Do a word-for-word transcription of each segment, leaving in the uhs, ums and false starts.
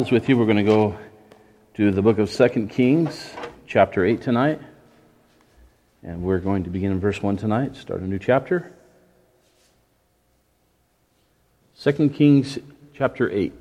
With you, we're going to go to the book of Second Kings, chapter eight tonight. And we're going to begin in verse one tonight, start a new chapter. Second Kings, chapter eight.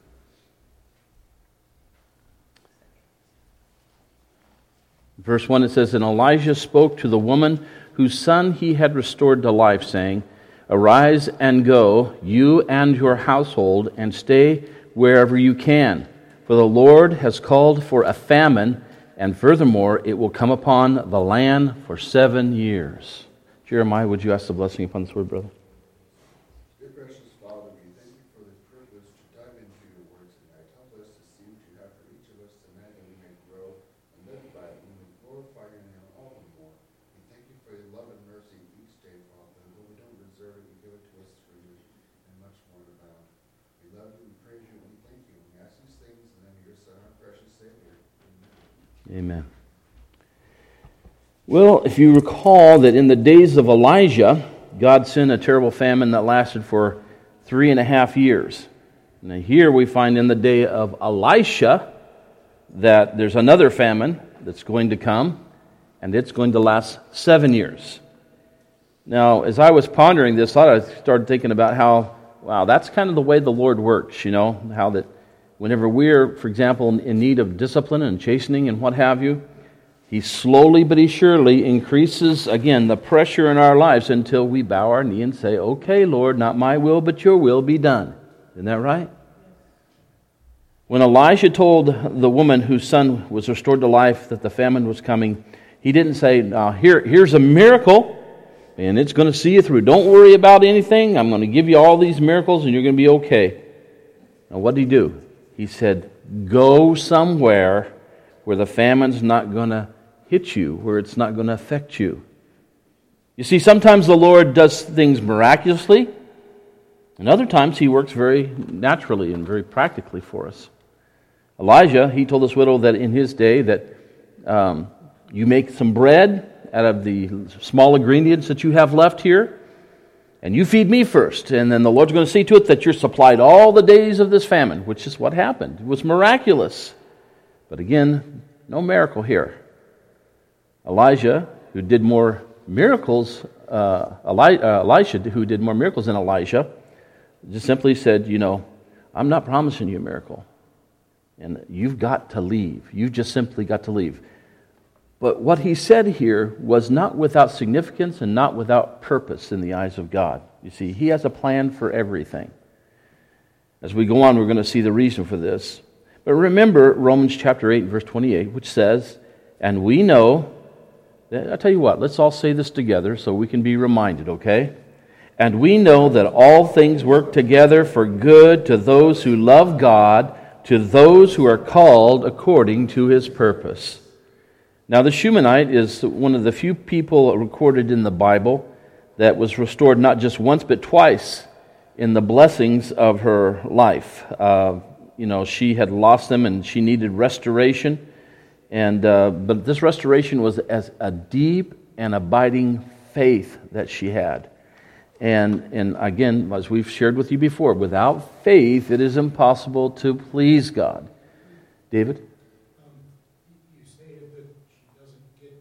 Verse one, it says, "And Elijah spoke to the woman whose son he had restored to life, saying, Arise and go, you and your household, and stay wherever you can. For the Lord has called for a famine, and furthermore, it will come upon the land for seven years." Jeremiah, would you ask the blessing upon this word, brother? Dear precious Father, we thank you for this privilege to dive into your word tonight. Help us to see what you have for each of us tonight, that we may grow and live by it, and we glorify your name all the more. We thank you for your love and mercy each day, Father. And though we don't deserve it, you give it to us freely and much more to abound. We love you, we praise you, and we thank you. We ask these things in the name of your Son, our precious Savior. Amen. Amen. Well, if you recall that in the days of Elijah, God sent a terrible famine that lasted for three and a half years. Now here we find in the day of Elisha that there's another famine that's going to come, and it's going to last seven years. Now, as I was pondering this, I started thinking about how, wow, that's kind of the way the Lord works, you know, how that whenever we're, for example, in need of discipline and chastening and what have you, He slowly but He surely increases, again, the pressure in our lives until we bow our knee and say, "Okay, Lord, not my will, but your will be done." Isn't that right? When Elijah told the woman whose son was restored to life that the famine was coming, he didn't say, now, here, here's a miracle, and it's going to see you through. Don't worry about anything. I'm going to give you all these miracles, and you're going to be okay. Now, what did he do? He said, go somewhere where the famine's not going to hit you, where it's not going to affect you. You see, sometimes the Lord does things miraculously, and other times He works very naturally and very practically for us. Elijah, he told this widow that in his day that um, you make some bread out of the small ingredients that you have left here, and you feed me first, and then the Lord's going to see to it that you're supplied all the days of this famine, which is what happened. It was miraculous. But again, no miracle here. Elijah, who did more miracles, uh, Eli- uh, Elisha, who did more miracles than Elijah, just simply said, you know, I'm not promising you a miracle. And you've got to leave. You've just simply got to leave. But what he said here was not without significance and not without purpose in the eyes of God. You see, He has a plan for everything. As we go on, we're going to see the reason for this. But remember Romans chapter eight, verse twenty-eight, which says, and we know, that, I'll tell you what, let's all say this together so we can be reminded, okay? And we know that all things work together for good to those who love God, to those who are called according to His purpose. Now, the Shunammite is one of the few people recorded in the Bible that was restored not just once but twice in the blessings of her life. Uh, you know, she had lost them and she needed restoration. And uh, but this restoration was as a deep and abiding faith that she had. And, and again, as we've shared with you before, without faith it is impossible to please God. David? Um, you stated that she doesn't get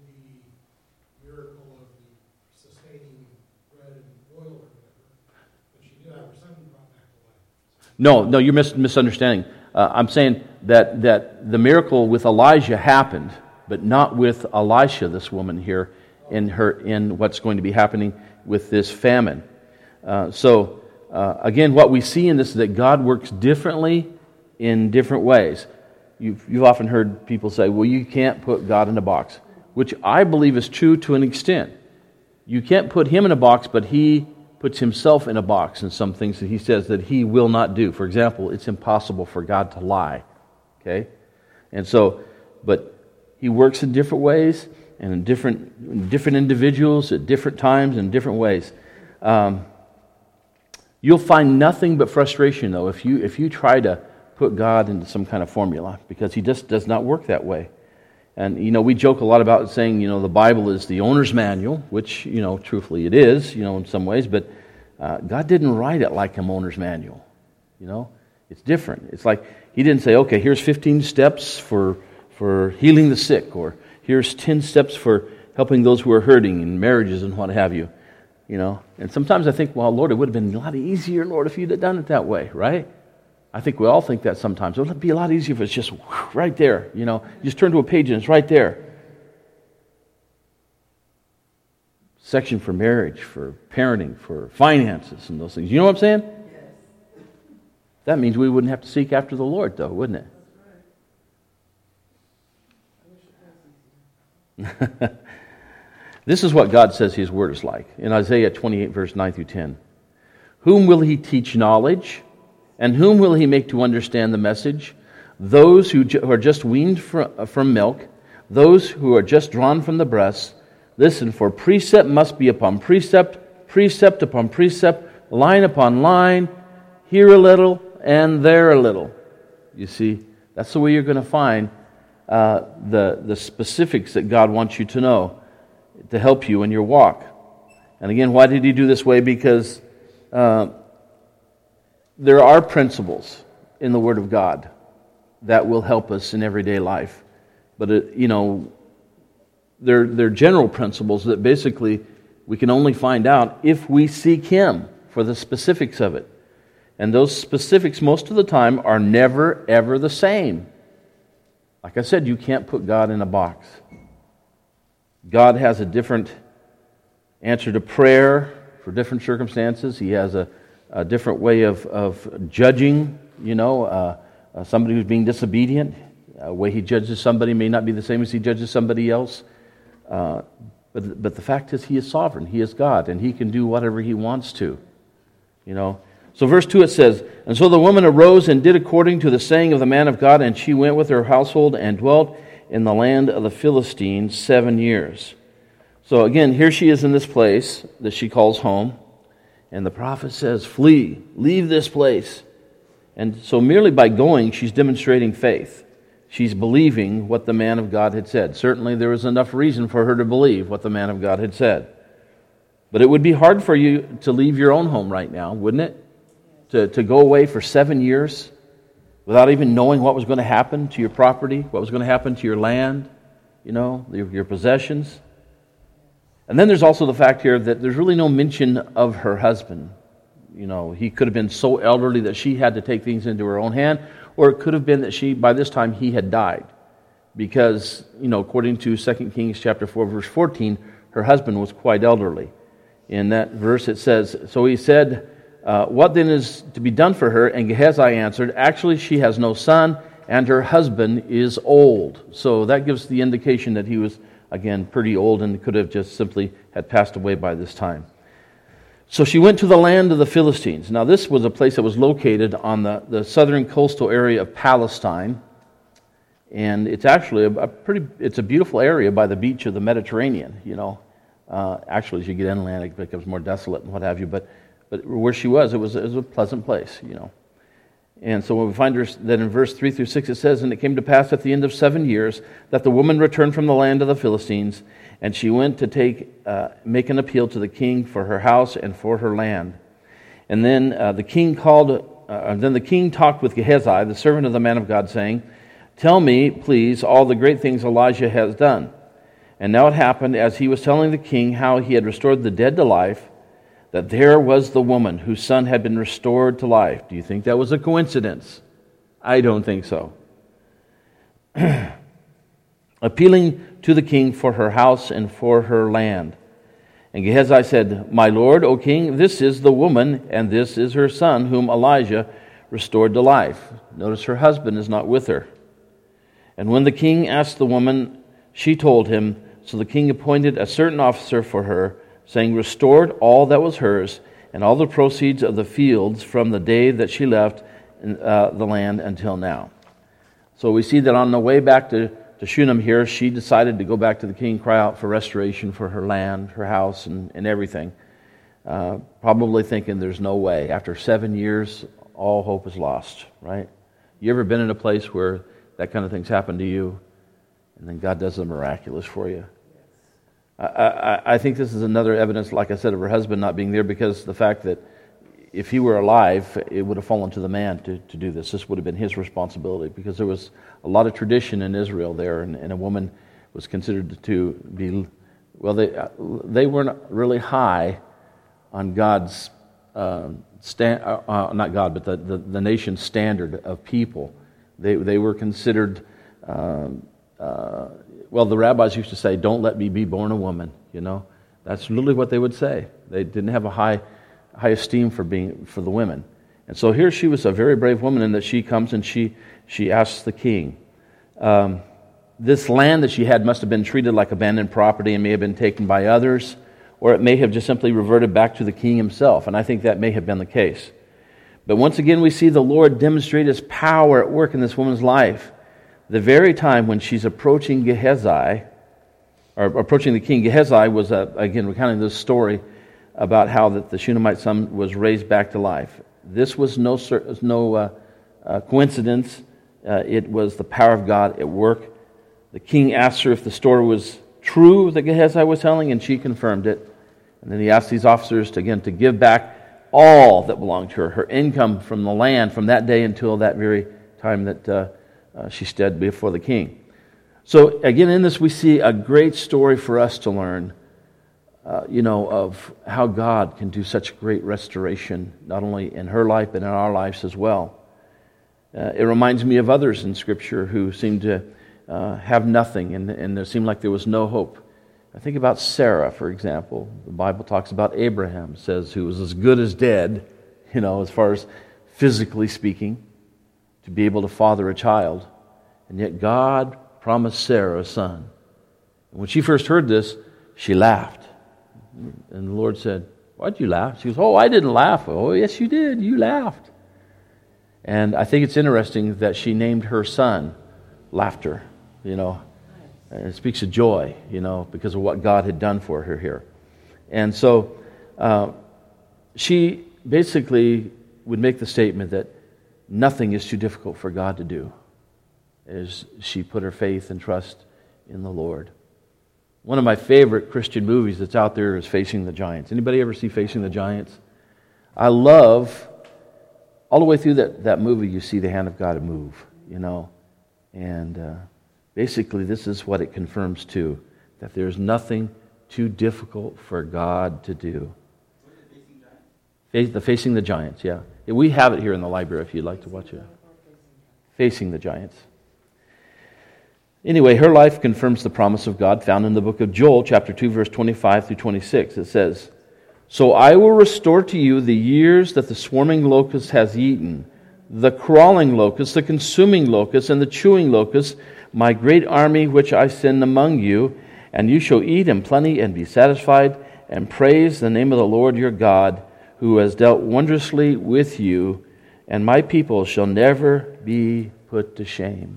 the miracle of the sustaining bread and oil or whatever, but she did have her son brought back to life. No, no, you're mis- misunderstanding. Uh, I'm saying that, that the miracle with Elijah happened, but not with Elisha, this woman here, in her in what's going to be happening with this famine. Uh, so, uh, again, what we see in this is that God works differently in different ways. You've, you've often heard people say, well, you can't put God in a box, which I believe is true to an extent. You can't put Him in a box, but He puts Himself in a box in some things that He says that He will not do. For example, it's impossible for God to lie. Okay? And so, but He works in different ways and in different different individuals at different times in different ways. Um, you'll find nothing but frustration, though, if you if you try to put God into some kind of formula, because He just does not work that way. And, you know, we joke a lot about saying, you know, the Bible is the owner's manual, which, you know, truthfully it is, you know, in some ways, but uh, God didn't write it like an owner's manual, you know. It's different. It's like he didn't say, okay, here's fifteen steps for for healing the sick, or here's ten steps for helping those who are hurting in marriages and what have you. You know, and sometimes I think, well, Lord, it would have been a lot easier, Lord, if you'd have done it that way, right? I think we all think that sometimes. It would be a lot easier if it's just right there, you know. You just turn to a page and it's right there. Section for marriage, for parenting, for finances and those things. You know what I'm saying? Yes. That means we wouldn't have to seek after the Lord, though, wouldn't it? This is what God says His Word is like. In Isaiah twenty-eight, verse nine through ten. Whom will He teach knowledge? And whom will He make to understand the message? Those who are just weaned from milk, those who are just drawn from the breast. Listen, for precept must be upon precept, precept upon precept, line upon line, here a little and there a little. You see, that's the way you're going to find uh, the, the specifics that God wants you to know to help you in your walk. And again, why did He do this way? Because uh, there are principles in the Word of God that will help us in everyday life. But, it, you know, they're, they're general principles that basically we can only find out if we seek Him for the specifics of it. And those specifics, most of the time, are never, ever the same. Like I said, you can't put God in a box. God has a different answer to prayer for different circumstances. He has a, a different way of, of judging, you know, uh, uh, somebody who's being disobedient. The way He judges somebody may not be the same as He judges somebody else. Uh, but, but the fact is, He is sovereign. He is God, and He can do whatever He wants to, you know. So verse two it says, and so the woman arose and did according to the saying of the man of God, and she went with her household and dwelt in the land of the Philistines seven years. So again, here she is in this place that she calls home, and the prophet says, flee, leave this place. And so merely by going, she's demonstrating faith. She's believing what the man of God had said. Certainly there was enough reason for her to believe what the man of God had said. But it would be hard for you to leave your own home right now, wouldn't it? To, to go away for seven years without even knowing what was going to happen to your property, what was going to happen to your land, you know, your, your possessions. And then there's also the fact here that there's really no mention of her husband. You know, he could have been so elderly that she had to take things into her own hand, or it could have been that she, by this time, he had died. Because, you know, according to Second Kings chapter four, verse fourteen, her husband was quite elderly. In that verse it says, so he said, uh, what then is to be done for her? And Gehazi answered, actually she has no son, and her husband is old. So that gives the indication that he was, again, pretty old and could have just simply had passed away by this time. So she went to the land of the Philistines. Now this was a place that was located on the, the southern coastal area of Palestine. And it's actually a, a pretty, it's a beautiful area by the beach of the Mediterranean, you know. Uh, actually, as you get inland, it becomes more desolate and what have you. But but where she was, it was, it was a pleasant place, you know. And so when we find her, that in verse three through six it says, and it came to pass at the end of seven years that the woman returned from the land of the Philistines, and she went to take uh, make an appeal to the king for her house and for her land. And then uh, the king called. Uh, then the king talked with Gehazi, the servant of the man of God, saying, tell me, please, all the great things Elijah has done. And now it happened, as he was telling the king how he had restored the dead to life, that there was the woman whose son had been restored to life. Do you think that was a coincidence? I don't think so. Appealing to the king for her house and for her land. And Gehazi said, my lord, O king, this is the woman, and this is her son, whom Elijah restored to life. Notice her husband is not with her. And when the king asked the woman, she told him. So the king appointed a certain officer for her, saying, restored all that was hers, and all the proceeds of the fields from the day that she left uh, the land until now. So we see that on the way back to, to Shunem here, she decided to go back to the king, cry out for restoration for her land, her house, and, and everything. Uh, probably thinking there's no way. After seven years, all hope is lost, right? You ever been in a place where that kind of thing's happened to you, and then God does the miraculous for you? I, I, I think this is another evidence, like I said, of her husband not being there, because the fact that if he were alive, it would have fallen to the man to, to do this. This would have been his responsibility, because there was a lot of tradition in Israel there, and, and a woman was considered to be, well, they they weren't really high on God's, uh, stand, uh, uh, not God, but the, the, the nation's standard of people. They they were considered, uh, uh, well, the rabbis used to say, "Don't let me be born a woman," you know. That's literally what they would say. They didn't have a high high esteem for being for the women. And so here she was a very brave woman, in that she comes and she she asks the king. Um, this land that she had must have been treated like abandoned property and may have been taken by others, or it may have just simply reverted back to the king himself, and I think that may have been the case. But once again, we see the Lord demonstrate His power at work in this woman's life. The very time when she's approaching Gehazi, or approaching the king, Gehazi was, uh, again, recounting this story about how that the Shunammite son was raised back to life. This was no no uh, uh, coincidence. Uh, it was the power of God at work. The king asked her if the story was true that Gehazi was telling, and she confirmed it. And then he asked these officers to, again, to give back all that belonged to her, her income from the land from that day until that very time that uh, uh, she stood before the king. So again, in this we see a great story for us to learn, uh, you know, of how God can do such great restoration, not only in her life, but in our lives as well. Uh, it reminds me of others in Scripture who seem to uh, have nothing, and, and there seemed like there was no hope. I think about Sarah, for example. The Bible talks about Abraham, says, who was as good as dead, you know, as far as physically speaking, to be able to father a child. And yet God promised Sarah a son. And when she first heard this, she laughed. And the Lord said, "Why'd you laugh?" She goes, "Oh, I didn't laugh." "Oh, yes, you did. You laughed." And I think it's interesting that she named her son Laughter, you know. It speaks of joy, you know, because of what God had done for her here. And so uh, she basically would make the statement that nothing is too difficult for God to do, as she put her faith and trust in the Lord. One of my favorite Christian movies that's out there is Facing the Giants. Anybody ever see Facing the Giants? I love, all the way through that, that movie, you see the hand of God move, you know. And uh, basically this is what it confirms too, that there's nothing too difficult for God to do. What is Facing Giants? The Facing the Giants, yeah. We have it here in the library if you'd like to watch it. Facing the Giants. Anyway, her life confirms the promise of God found in the book of Joel, chapter two, verse twenty-five through twenty-six. It says, "So I will restore to you the years that the swarming locust has eaten, the crawling locust, the consuming locust, and the chewing locust, my great army which I send among you, and you shall eat in plenty and be satisfied, and praise the name of the Lord your God, who has dealt wondrously with you, and my people shall never be put to shame."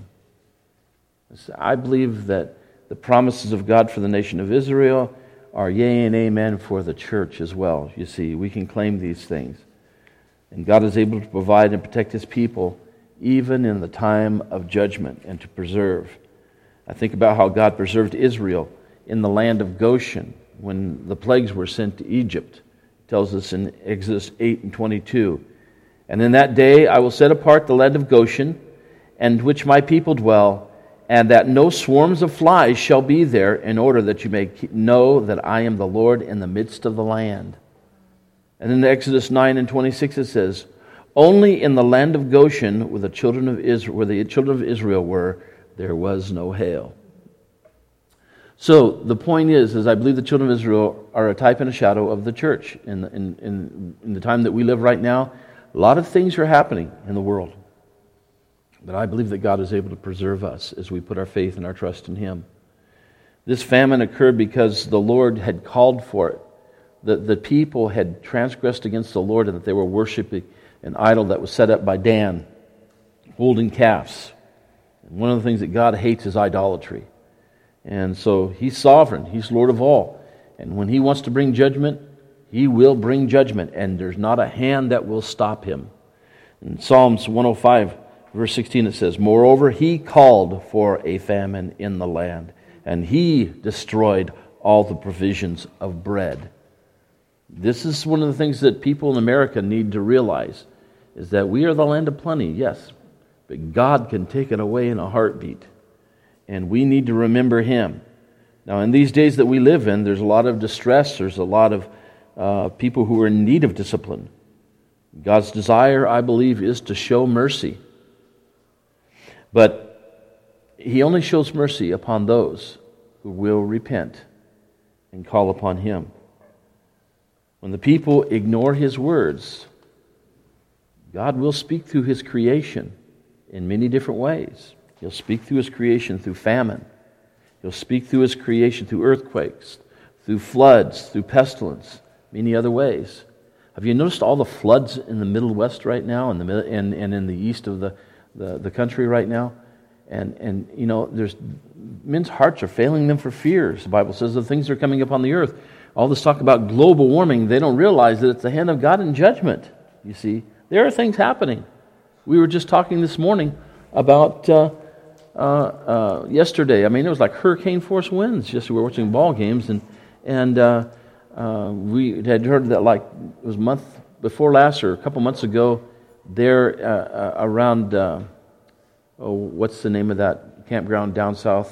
I believe that the promises of God for the nation of Israel are yea and amen for the church as well. You see, we can claim these things. And God is able to provide and protect His people even in the time of judgment and to preserve. I think about how God preserved Israel in the land of Goshen when the plagues were sent to Egypt. It tells us in Exodus eight and twenty-two, "And in that day I will set apart the land of Goshen, in which my people dwell, and that no swarms of flies shall be there, in order that you may know that I am the Lord in the midst of the land." And in Exodus nine and twenty-six it says, "Only in the land of Goshen, where the children of Israel, where the children of Israel were, there was no hail." So the point is, is I believe the children of Israel are a type and a shadow of the church. In, in, in, in the time that we live right now, a lot of things are happening in the world. But I believe that God is able to preserve us as we put our faith and our trust in Him. This famine occurred because the Lord had called for it. The, the people had transgressed against the Lord, and that they were worshiping an idol that was set up by Dan, holding calves. And one of the things that God hates is idolatry. And so He's sovereign. He's Lord of all. And when He wants to bring judgment, He will bring judgment. And there's not a hand that will stop Him. In Psalms one oh five, verse sixteen, it says, "Moreover, He called for a famine in the land, and He destroyed all the provisions of bread." This is one of the things that people in America need to realize, is that we are the land of plenty, yes, but God can take it away in a heartbeat. And we need to remember Him. Now, in these days that we live in, there's a lot of distress, there's a lot of uh, people who are in need of discipline. God's desire, I believe, is to show mercy. But He only shows mercy upon those who will repent and call upon Him. When the people ignore His words, God will speak through His creation in many different ways. He'll speak through His creation through famine. He'll speak through His creation through earthquakes, through floods, through pestilence, many other ways. Have you noticed all the floods in the Middle West right now and, the, and, and in the east of the, the, the country right now? And, and you know, there's men's hearts are failing them for fears. The Bible says the things that are coming upon the earth. All this talk about global warming, they don't realize that it's the hand of God in judgment, you see. There are things happening. We were just talking this morning about uh, uh, uh, yesterday. I mean, it was like hurricane force winds. Just we were watching ball games, and and uh, uh, we had heard that like it was a month before last or a couple months ago. There uh, uh, around uh, oh, what's the name of that campground down south?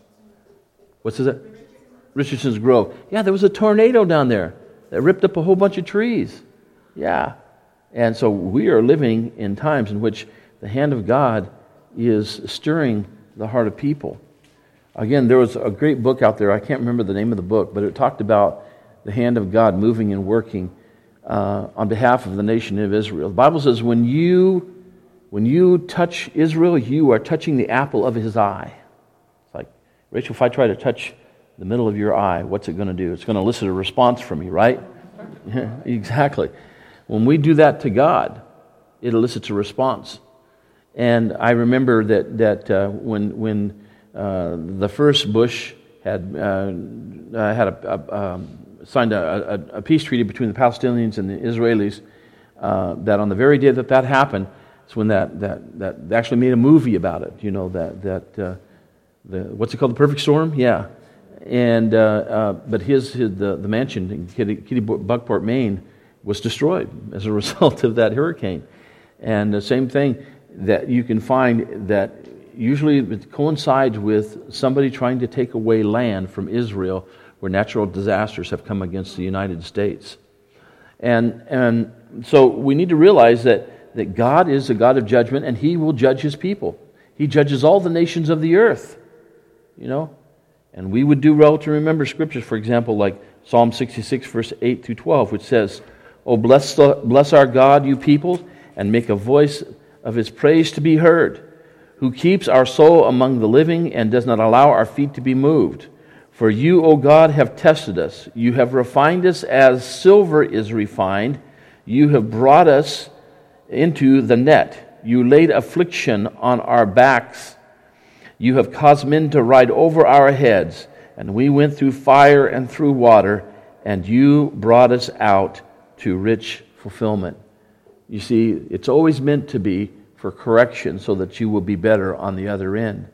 What's it? Richardson's Grove. Yeah, there was a tornado down there that ripped up a whole bunch of trees. Yeah. And so we are living in times in which the hand of God is stirring the heart of people. Again, there was a great book out there. I can't remember the name of the book, but it talked about the hand of God moving and working uh, on behalf of the nation of Israel. The Bible says when you, when you touch Israel, you are touching the apple of His eye. It's like, Rachel, if I try to touch the middle of your eye, what's it going to do? It's going to elicit a response from you, right? Yeah, exactly. When we do that to God, it elicits a response. And I remember that that uh, when when uh, the first Bush had uh, uh, had a, a, um, signed a, a, a peace treaty between the Palestinians and the Israelis, uh, that on the very day that that happened, it's when that that that they actually made a movie about it. You know that that uh, the what's it called, The Perfect Storm? Yeah. And uh, uh, but his, his the, the mansion in Kitty, Kitty Buckport, Maine, was destroyed as a result of that hurricane. And the same thing that you can find that usually it coincides with somebody trying to take away land from Israel where natural disasters have come against the United States. And and so we need to realize that, that God is a God of judgment, and He will judge His people. He judges all the nations of the earth, you know. And we would do well to remember scriptures, for example, like Psalm sixty-six, verse eight through twelve, which says, "Oh, bless, the, bless our God, you peoples, and make a voice of His praise to be heard, who keeps our soul among the living and does not allow our feet to be moved. For you, O God, have tested us. You have refined us as silver is refined. You have brought us into the net. You laid affliction on our backs. You have caused men to ride over our heads, and we went through fire and through water, and you brought us out to rich fulfillment." You see, it's always meant to be for correction so that you will be better on the other end.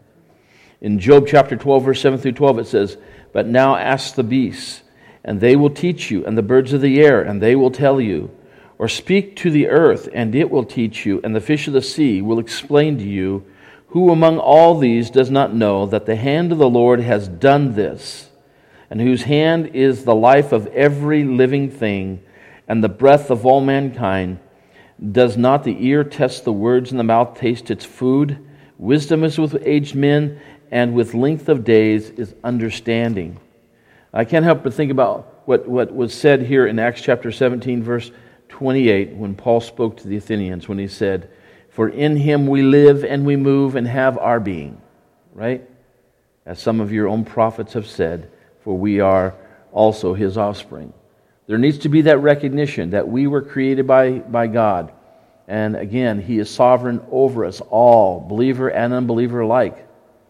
In Job chapter twelve, verse seven through twelve, it says, "But now ask the beasts, and they will teach you, and the birds of the air, and they will tell you. Or speak to the earth, and it will teach you, and the fish of the sea will explain to you. Who among all these does not know that the hand of the Lord has done this, and whose hand is the life of every living thing, and the breath of all mankind? Does not the ear test the words, and the mouth taste its food? Wisdom is with aged men, and with length of days is understanding." I can't help but think about what, what was said here in Acts chapter seventeen, verse twenty-eight, when Paul spoke to the Athenians, when he said, "For in Him we live and we move and have our being." Right? As some of your own prophets have said, for we are also His offspring. There needs to be that recognition that we were created by, by God. And again, He is sovereign over us all, believer and unbeliever alike.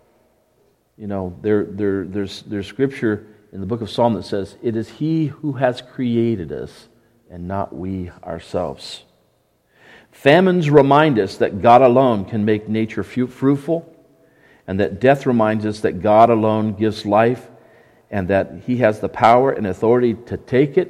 You know, there, there, there's, there's scripture in the book of Psalm that says, "It is He who has created us and not we ourselves." Famines remind us that God alone can make nature fruitful, and that death reminds us that God alone gives life, and that He has the power and authority to take it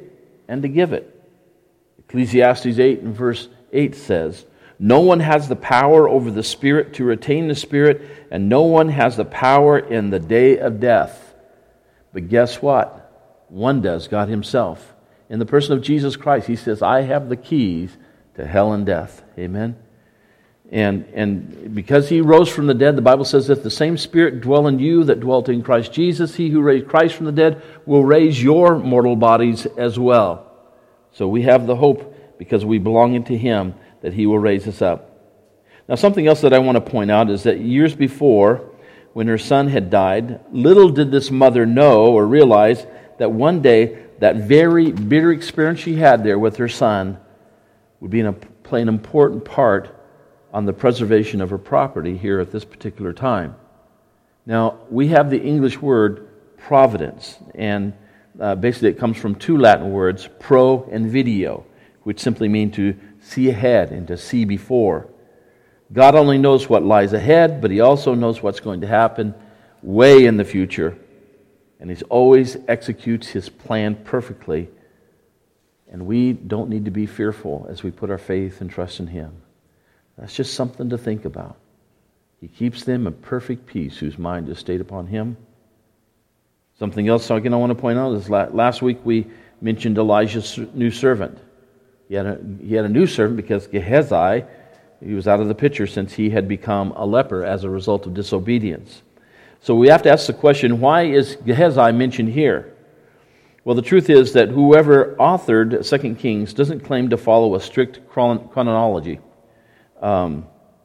and to give it. Ecclesiastes eight and verse eight says, no one has the power over the Spirit to retain the Spirit, and no one has the power in the day of death. But guess what? One does, God Himself. In the person of Jesus Christ, He says, I have the keys to hell and death. Amen? And, and because He rose from the dead, the Bible says that the same Spirit dwell in you that dwelt in Christ Jesus. He who raised Christ from the dead will raise your mortal bodies as well. So we have the hope, because we belong to Him, that He will raise us up. Now, something else that I want to point out is that years before, when her son had died, little did this mother know or realize that one day that very bitter experience she had there with her son would be in a, play an important part on the preservation of her property here at this particular time. Now, we have the English word providence, and uh, basically it comes from two Latin words, pro and video, which simply mean to see ahead and to see before. God only knows what lies ahead, but He also knows what's going to happen way in the future. And He always executes His plan perfectly. And we don't need to be fearful as we put our faith and trust in Him. That's just something to think about. He keeps them in perfect peace whose mind is stayed upon Him. Something else again I want to point out is last week we mentioned Elijah's new servant. He had, a, he had a new servant because Gehazi, he was out of the picture since he had become a leper as a result of disobedience. So we have to ask the question, why is Gehazi mentioned here? Well, the truth is that whoever authored Second Kings doesn't claim to follow a strict chron- chronology. Um,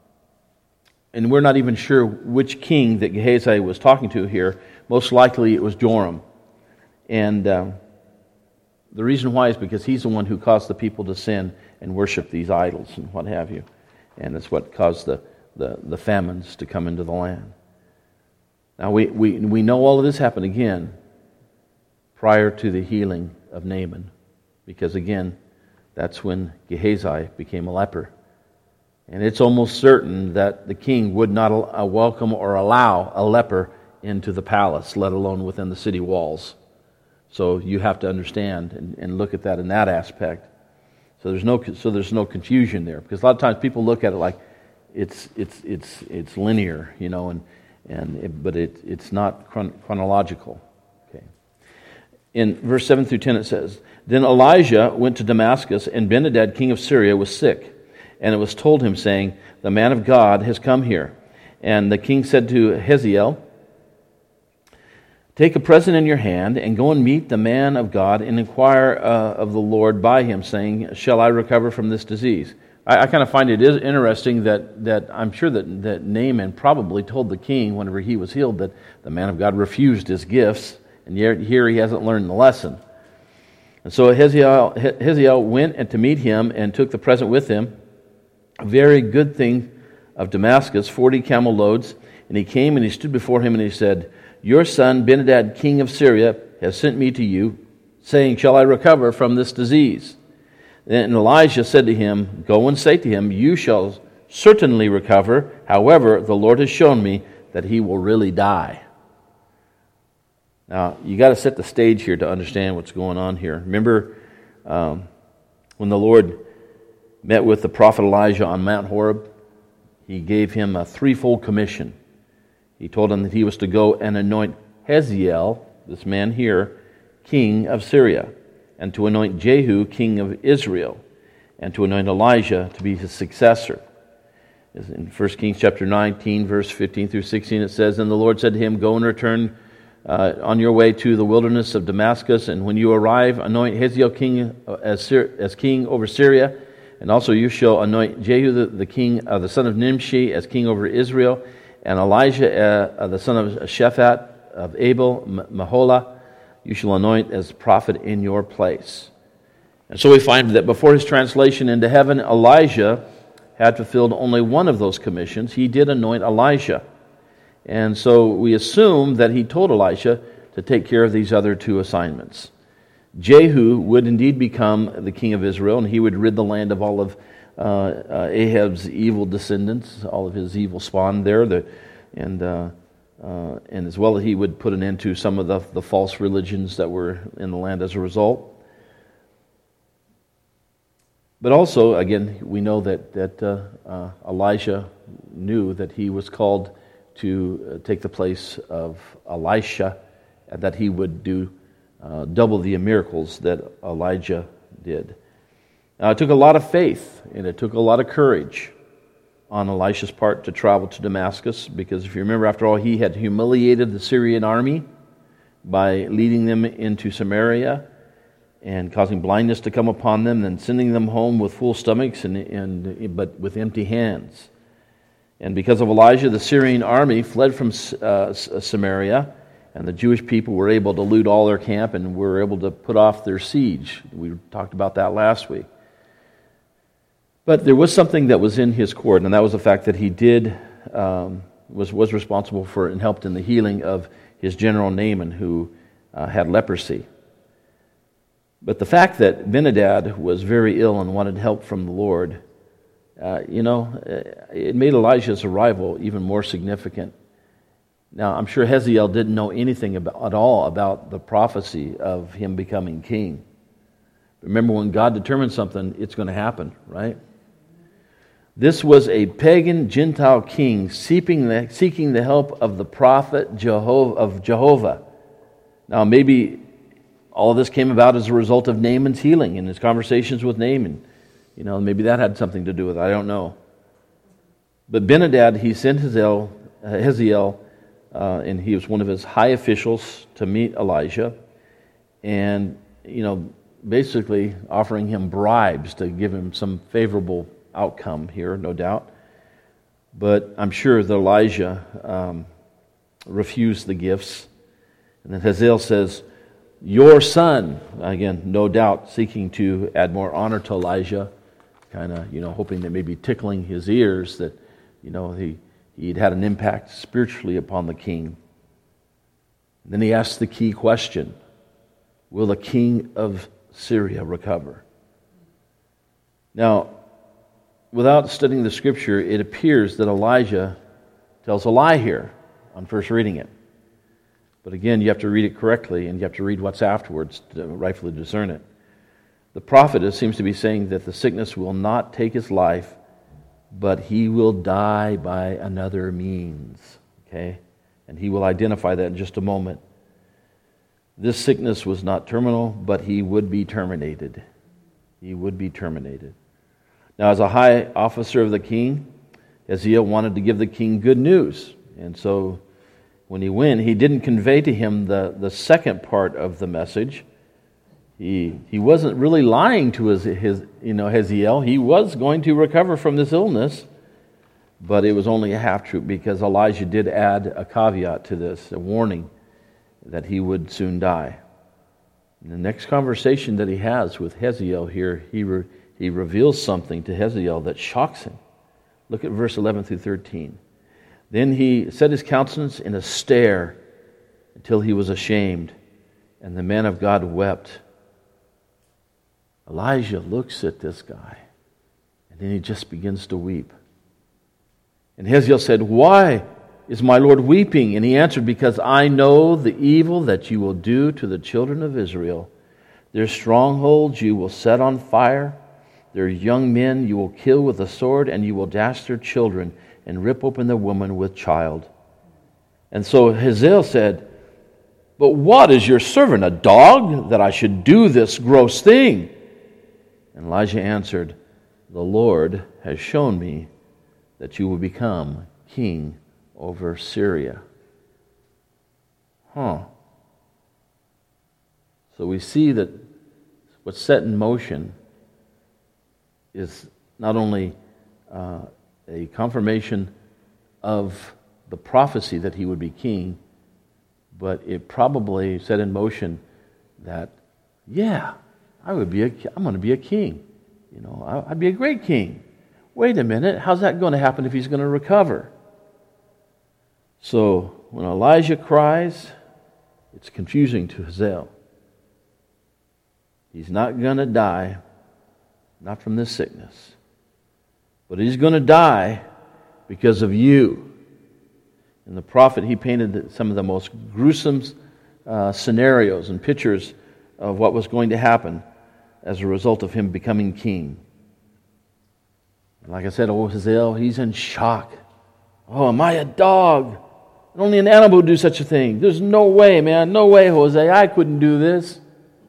and we're not even sure which king that Gehazi was talking to here. Most likely it was Joram. And Um, The reason why is because he's the one who caused the people to sin and worship these idols and what have you. And that's what caused the, the, the famines to come into the land. Now we, we, we know all of this happened again prior to the healing of Naaman. Because again, that's when Gehazi became a leper. And it's almost certain that the king would not welcome or allow a leper into the palace, let alone within the city walls. So you have to understand and, and look at that in that aspect. So there's no so there's no confusion there, because a lot of times people look at it like it's it's it's it's linear, you know, and and it, but it it's not chron- chronological. Okay. In verse seven through ten it says, "Then Elijah went to Damascus, and Ben-Hadad, king of Syria, was sick, and it was told him, saying, 'The man of God has come here.' And the king said to Hazael, 'Take a present in your hand, and go and meet the man of God, and inquire uh, of the Lord by him, saying, Shall I recover from this disease?'" I, I kind of find it is interesting that, that I'm sure that, that Naaman probably told the king whenever he was healed that the man of God refused his gifts, and yet here he hasn't learned the lesson. And so Hazael, Hazael went and to meet him and took the present with him, a very good thing of Damascus, forty camel loads. And he came and he stood before him and he said, "Your son Ben-Hadad, king of Syria, has sent me to you, saying, Shall I recover from this disease?" And Elijah said to him, "Go and say to him, You shall certainly recover. However, the Lord has shown me that he will really die." Now, you got to set the stage here to understand what's going on here. Remember um, when the Lord met with the prophet Elijah on Mount Horeb? He gave him a threefold commission. He told him that he was to go and anoint Hazael, this man here, king of Syria, and to anoint Jehu, king of Israel, and to anoint Elijah to be his successor. In First Kings chapter nineteen, verse fifteen through sixteen, it says, "And the Lord said to him, Go and return uh, on your way to the wilderness of Damascus, and when you arrive, anoint Hazael king as, Syri- as king over Syria, and also you shall anoint Jehu the, the king, uh, the son of Nimshi, as king over Israel, and Elijah, uh, the son of Shaphat of Abel, Maholah, you shall anoint as prophet in your place." And so we find that before his translation into heaven, Elijah had fulfilled only one of those commissions. He did anoint Elisha. And so we assume that he told Elisha to take care of these other two assignments. Jehu would indeed become the king of Israel, and he would rid the land of all of uh, uh, Ahab's evil descendants, all of his evil spawn there, the, and uh, uh, and as well as he would put an end to some of the, the false religions that were in the land as a result. But also, again, we know that, that uh, uh, Elijah knew that he was called to uh, take the place of Elisha, and that he would do uh, double the miracles that Elijah did. Now, it took a lot of faith, and it took a lot of courage on Elisha's part to travel to Damascus, because if you remember, after all, he had humiliated the Syrian army by leading them into Samaria and causing blindness to come upon them, and sending them home with full stomachs and, and but with empty hands. And because of Elijah, the Syrian army fled from uh, Samaria, and the Jewish people were able to loot all their camp and were able to put off their siege. We talked about that last week. But there was something that was in his court, and that was the fact that he did um, was was responsible for and helped in the healing of his general Naaman, who uh, had leprosy. But the fact that Ben-Hadad was very ill and wanted help from the Lord, uh, you know, it made Elijah's arrival even more significant. Now, I'm sure Hazael didn't know anything about, at all about the prophecy of him becoming king. Remember, when God determines something, it's going to happen, right? This was a pagan Gentile king seeking the, seeking the help of the prophet Jehovah, of Jehovah. Now, maybe all of this came about as a result of Naaman's healing and his conversations with Naaman. You know, maybe that had something to do with it. I don't know. But Ben-Hadad, he sent Hazael, Hazael uh, and he was one of his high officials, to meet Elijah, and, you know, basically offering him bribes to give him some favorable outcome here, no doubt. But I'm sure that Elijah um, refused the gifts. And then Hazael says, "Your son," again, no doubt seeking to add more honor to Elijah, kind of, you know, hoping that maybe tickling his ears that, you know, he, he'd had an impact spiritually upon the king. And then he asks the key question: will the king of Syria recover? Now, without studying the scripture, it appears that Elijah tells a lie here on first reading it. But again, you have to read it correctly, and you have to read what's afterwards to rightfully discern it. The prophet seems to be saying that the sickness will not take his life, but he will die by another means. Okay? And he will identify that in just a moment. This sickness was not terminal, but he would be terminated. He would be terminated. Now, as a high officer of the king, Hazael wanted to give the king good news. And so when he went, he didn't convey to him the, the second part of the message. He he wasn't really lying to his, his you know Hazael. He was going to recover from this illness, but it was only a half-truth, because Elijah did add a caveat to this, a warning that he would soon die. In the next conversation that he has with Hazael here, he re, he reveals something to Hazael that shocks him. Look at verse eleven through thirteen. Then he set his countenance in a stare until he was ashamed, and the man of God wept. Elijah looks at this guy, and then he just begins to weep. And Hazael said, "Why is my Lord weeping?" And he answered, "Because I know the evil that you will do to the children of Israel. Their strongholds you will set on fire. Their young men you will kill with the sword, and you will dash their children and rip open the woman with child." And so Hazael said, "But what is your servant, a dog, that I should do this gross thing?" And Elijah answered, "The Lord has shown me that you will become king over Syria." Huh. So we see that what's set in motion is not only uh, a confirmation of the prophecy that he would be king, but it probably set in motion that, yeah, I would be a, I'm going to be a king. You know, I'd be a great king. Wait a minute, how's that going to happen if he's going to recover? So when Elijah cries, it's confusing to Hazael. He's not going to die, not from this sickness, but he's going to die because of you. And the prophet, he painted some of the most gruesome uh, scenarios and pictures of what was going to happen as a result of him becoming king. And like I said, old Hazael, he's in shock. Oh, am I a dog? Only an animal would do such a thing. There's no way, man. No way, Jose. I couldn't do this.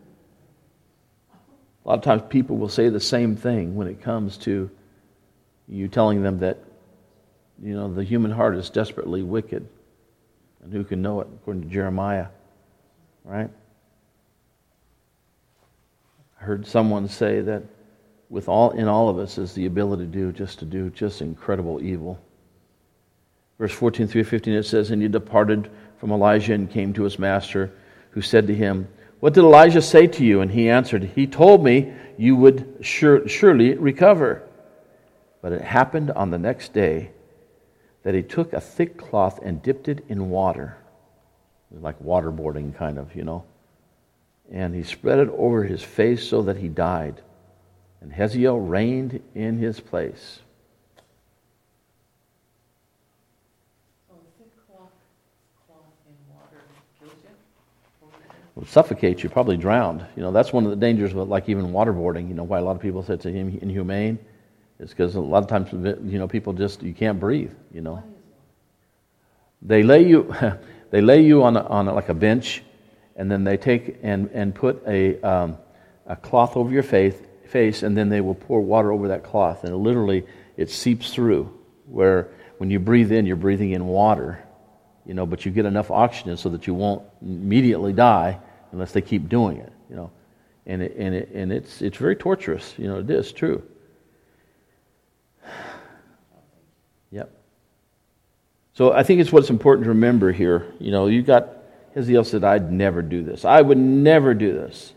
A lot of times people will say the same thing when it comes to you telling them that, you know, the human heart is desperately wicked. And who can know it, according to Jeremiah, right? I heard someone say that with all in all of us is the ability to do just to do just incredible evil. Verse fourteen through fifteen, it says, "And he departed from Elijah and came to his master, who said to him, 'What did Elijah say to you?' And he answered, 'He told me you would sure, surely recover.' But it happened on the next day that he took a thick cloth and dipped it in water," like waterboarding kind of, you know, "and he spread it over his face so that he died. And Hazael reigned in his place." It would suffocate you, probably drowned. You know, that's one of the dangers with, like, even waterboarding. You know, why a lot of people say it's inhumane is because a lot of times, you know, people just, you can't breathe, you know. They lay you they lay you on a, on a, like a bench, and then they take and, and put a um, a cloth over your face, face, and then they will pour water over that cloth, and literally it seeps through, where when you breathe in, you're breathing in water, you know, but you get enough oxygen so that you won't immediately die unless they keep doing it, you know, and it, and it, and it's it's very torturous, you know. It is true. Yep. So I think it's what's important to remember here. You know, you got Hazael said, "I'd never do this. I would never do this."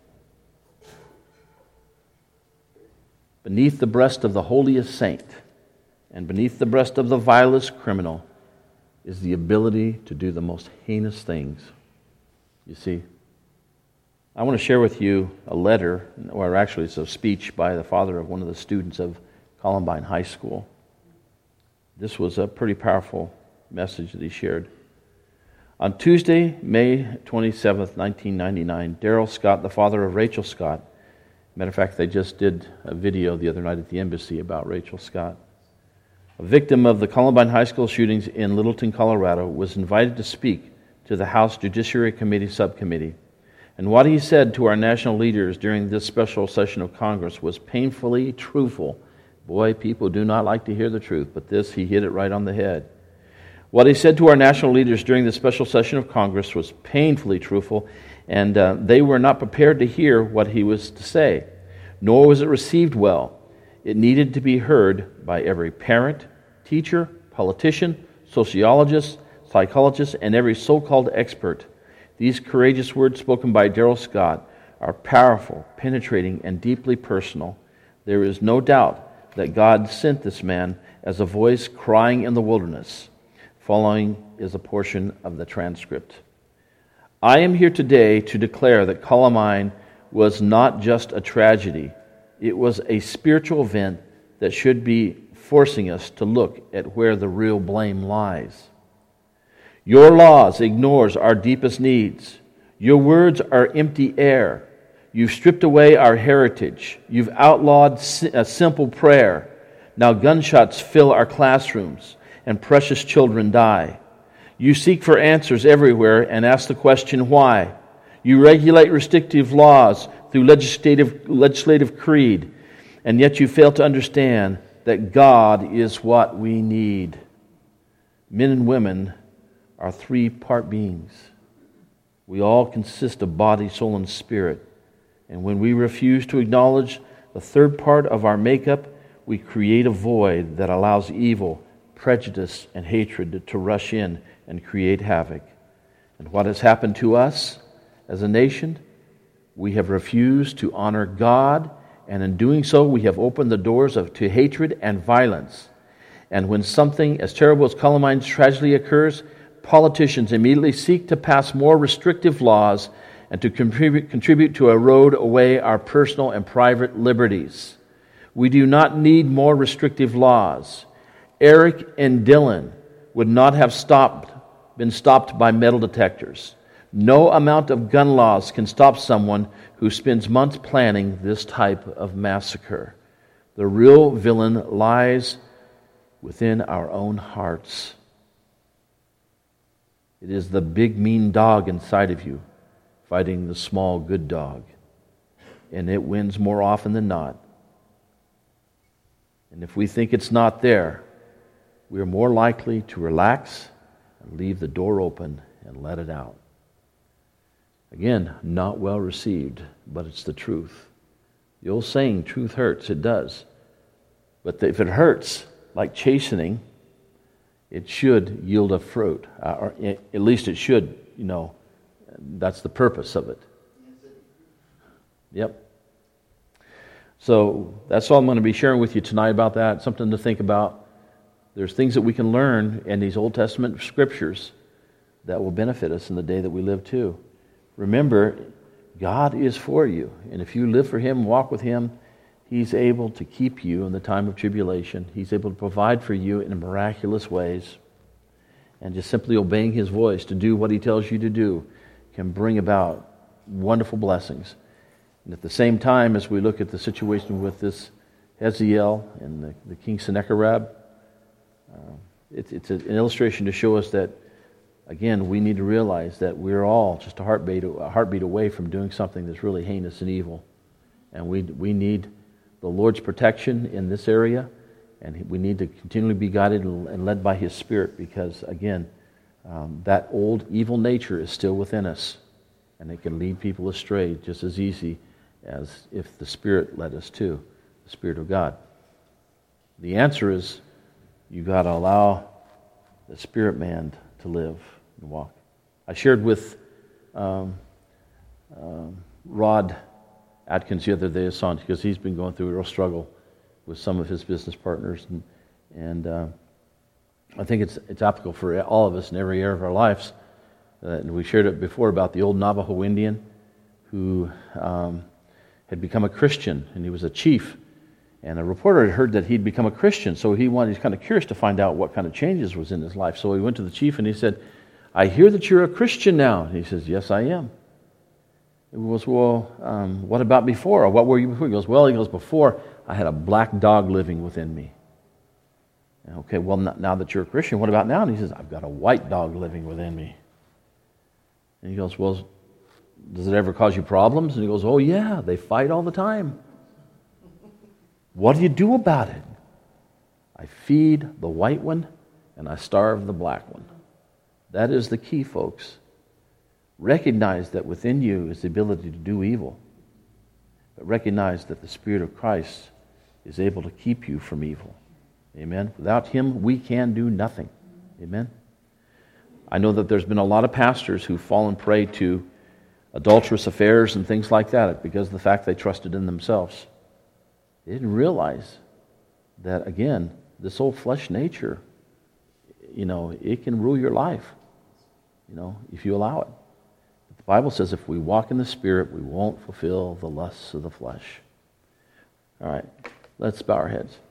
Beneath the breast of the holiest saint and beneath the breast of the vilest criminal is the ability to do the most heinous things. You see, I want to share with you a letter, or actually it's a speech by the father of one of the students of Columbine High School. This was a pretty powerful message that he shared. On Tuesday, May twenty-seventh, nineteen ninety-nine, Daryl Scott, the father of Rachel Scott, matter of fact, they just did a video the other night at the embassy about Rachel Scott, a victim of the Columbine High School shootings in Littleton, Colorado, was invited to speak to the House Judiciary Committee subcommittee. And what he said to our national leaders during this special session of Congress was painfully truthful. Boy, people do not like to hear the truth, but this, he hit it right on the head. What he said to our national leaders during this special session of Congress was painfully truthful, and uh, they were not prepared to hear what he was to say, nor was it received well. It needed to be heard by every parent, teacher, politician, sociologist, psychologist, and every so-called expert. These courageous words spoken by Daryl Scott are powerful, penetrating, and deeply personal. There is no doubt that God sent this man as a voice crying in the wilderness. Following is a portion of the transcript. I am here today to declare that Columbine was not just a tragedy. It was a spiritual event that should be forcing us to look at where the real blame lies. Your laws ignores our deepest needs. Your words are empty air. You've stripped away our heritage. You've outlawed a simple prayer. Now gunshots fill our classrooms and precious children die. You seek for answers everywhere and ask the question, why? You regulate restrictive laws through legislative, legislative creed, and yet you fail to understand that God is what we need. Men and women are three-part beings. We all consist of body, soul, and spirit. And when we refuse to acknowledge the third part of our makeup, we create a void that allows evil, prejudice, and hatred to rush in and create havoc. And what has happened to us as a nation? We have refused to honor God, and in doing so, we have opened the doors of, to hatred and violence. And when something as terrible as Columbine's tragedy occurs, politicians immediately seek to pass more restrictive laws and to contribute, contribute to erode away our personal and private liberties. We do not need more restrictive laws. Eric and Dylan would not have stopped, been stopped by metal detectors. No amount of gun laws can stop someone who spends months planning this type of massacre. The real villain lies within our own hearts. It is the big mean dog inside of you fighting the small good dog. And it wins more often than not. And if we think it's not there, we are more likely to relax and leave the door open and let it out. Again, not well received, but it's the truth. The old saying, truth hurts, it does. But if it hurts, like chastening, it should yield a fruit. Uh, or at least it should, you know, that's the purpose of it. Yep. So that's all I'm going to be sharing with you tonight about that. Something to think about. There's things that we can learn in these Old Testament scriptures that will benefit us in the day that we live too. Remember, God is for you. And if you live for Him, walk with Him, He's able to keep you in the time of tribulation. He's able to provide for you in miraculous ways. And just simply obeying His voice to do what He tells you to do can bring about wonderful blessings. And at the same time, as we look at the situation with this Hazael and the, the king Sennacherib, uh, it, it's an illustration to show us that, again, we need to realize that we're all just a heartbeat, a heartbeat away from doing something that's really heinous and evil. And we we need the Lord's protection in this area, and we need to continually be guided and led by His Spirit because, again, um, that old evil nature is still within us, and it can lead people astray just as easy as if the Spirit led us to, the Spirit of God. The answer is you got to allow the Spirit man to live and walk. I shared with um, um, Rod Atkins the other day, his son, because he's been going through a real struggle with some of his business partners, and and uh, I think it's it's applicable for all of us in every area of our lives. Uh, and we shared it before about the old Navajo Indian who um, had become a Christian, and he was a chief. And a reporter had heard that he'd become a Christian, so he wanted, he's kind of curious to find out what kind of changes was in his life. So he went to the chief and he said, "I hear that you're a Christian now." And he says, "Yes, I am." He goes, "Well, um, what about before? Or what were you before?" He goes, "Well," he goes, "before I had a black dog living within me." And, "Okay, well, now that you're a Christian, what about now?" And he says, "I've got a white dog living within me." And he goes, "Well, does it ever cause you problems?" And he goes, "Oh yeah, they fight all the time." "What do you do about it?" "I feed the white one and I starve the black one." That is the key, folks. Recognize that within you is the ability to do evil. But recognize that the Spirit of Christ is able to keep you from evil. Amen? Without Him, we can do nothing. Amen? I know that there's been a lot of pastors who've fallen prey to adulterous affairs and things like that because of the fact they trusted in themselves. They didn't realize that, again, this old flesh nature, you know, it can rule your life, you know, if you allow it. But the Bible says if we walk in the Spirit, we won't fulfill the lusts of the flesh. All right, let's bow our heads.